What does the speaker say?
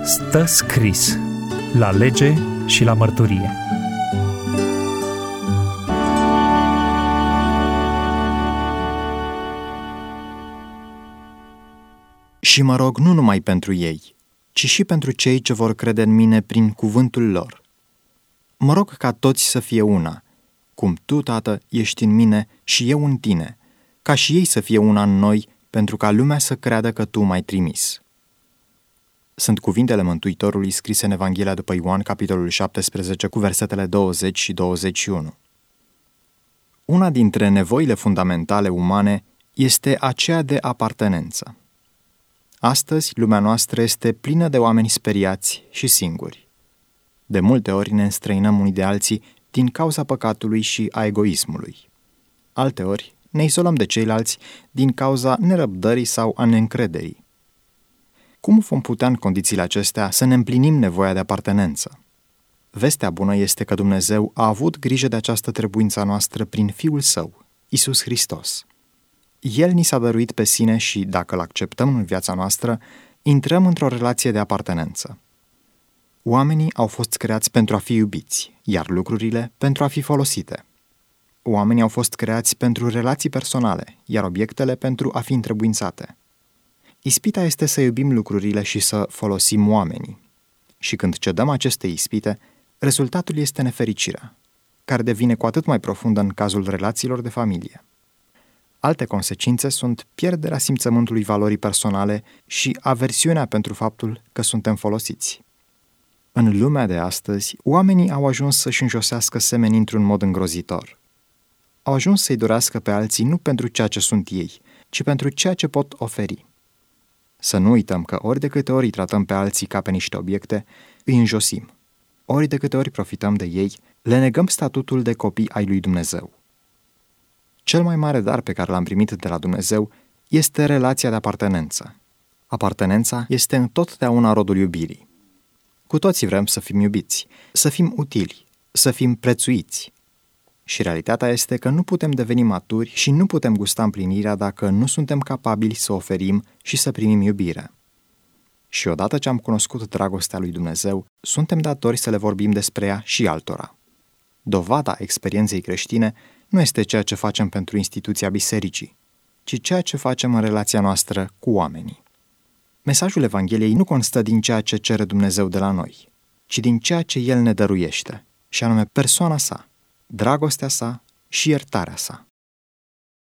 Stă scris la lege și la mărturie. Și mă rog nu numai pentru ei, ci și pentru cei ce vor crede în mine prin cuvântul lor. Mă rog ca toți să fie una, cum tu, Tată, ești în mine și eu în tine, ca și ei să fie una în noi, pentru ca lumea să creadă că tu m-ai trimis. Sunt cuvintele Mântuitorului scrise în Evanghelia după Ioan, capitolul 17, cu versetele 20 și 21. Una dintre nevoile fundamentale umane este aceea de apartenență. Astăzi, lumea noastră este plină de oameni speriați și singuri. De multe ori ne înstrăinăm unii de alții din cauza păcatului și a egoismului. Alteori, ne izolăm de ceilalți din cauza nerăbdării sau a neîncrederii. Cum vom putea în condițiile acestea să ne împlinim nevoia de apartenență? Vestea bună este că Dumnezeu a avut grijă de această trebuință a noastră prin Fiul Său, Iisus Hristos. El ni s-a dăruit pe sine și, dacă îl acceptăm în viața noastră, intrăm într-o relație de apartenență. Oamenii au fost creați pentru a fi iubiți, iar lucrurile pentru a fi folosite. Oamenii au fost creați pentru relații personale, iar obiectele pentru a fi întrebuințate. Ispita este să iubim lucrurile și să folosim oamenii. Și când cedăm aceste ispite, rezultatul este nefericirea, care devine cu atât mai profundă în cazul relațiilor de familie. Alte consecințe sunt pierderea simțământului valorii personale și aversiunea pentru faptul că suntem folosiți. În lumea de astăzi, oamenii au ajuns să-și înjosească semenii într-un mod îngrozitor. Au ajuns să-i dorească pe alții nu pentru ceea ce sunt ei, ci pentru ceea ce pot oferi. Să nu uităm că ori de câte ori îi tratăm pe alții ca pe niște obiecte, îi înjosim. Ori de câte ori profităm de ei, le negăm statutul de copii ai lui Dumnezeu. Cel mai mare dar pe care l-am primit de la Dumnezeu este relația de apartenență. Apartenența este întotdeauna rodul iubirii. Cu toții vrem să fim iubiți, să fim utili, să fim prețuiți. Și realitatea este că nu putem deveni maturi și nu putem gusta împlinirea dacă nu suntem capabili să oferim și să primim iubire. Și odată ce am cunoscut dragostea lui Dumnezeu, suntem datori să le vorbim despre ea și altora. Dovada experienței creștine nu este ceea ce facem pentru instituția bisericii, ci ceea ce facem în relația noastră cu oamenii. Mesajul Evangheliei nu constă din ceea ce cere Dumnezeu de la noi, ci din ceea ce El ne dăruiește, și anume persoana sa, dragostea sa și iertarea sa.